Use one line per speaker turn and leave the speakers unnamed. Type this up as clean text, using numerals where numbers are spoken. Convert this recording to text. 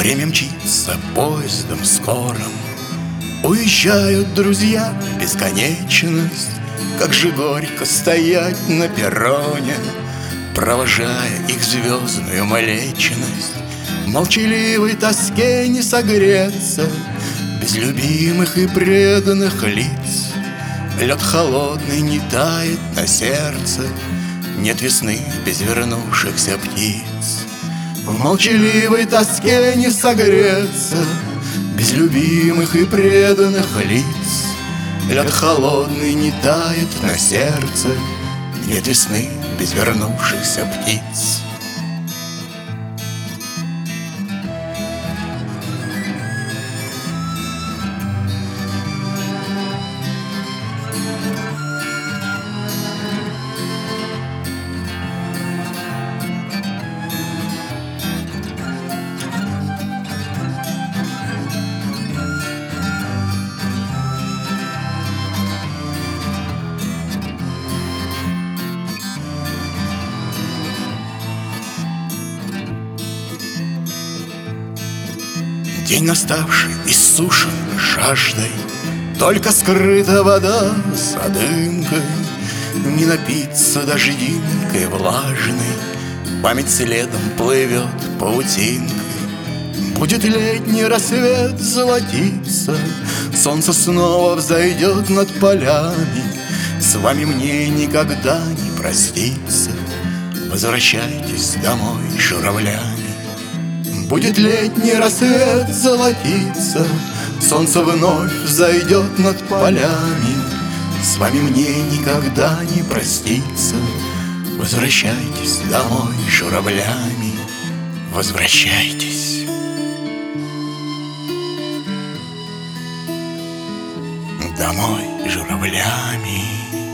Время мчится поездом скорым, уезжают друзья в бесконечность. Как же горько стоять на перроне, провожая их звездную млечность. В молчаливой тоске не согреться без любимых и преданных лиц. Лед холодный не тает на сердце, нет весны без вернувшихся птиц. В молчаливой тоске не согреться без любимых и преданных лиц. Лед холодный не тает на сердце, нет весны без вернувшихся птиц. День наставший, иссушен жаждой, только скрыта вода за дымкой. Не напиться дождинкой влажной, память следом плывет паутинкой. Будет летний рассвет золотиться, солнце снова взойдет над полями. С вами мне никогда не проститься, возвращайтесь домой журавлями. Будет летний рассвет золотиться, солнце вновь взойдет над полями. С вами мне никогда не проститься, возвращайтесь домой журавлями. Возвращайтесь. Домой журавлями.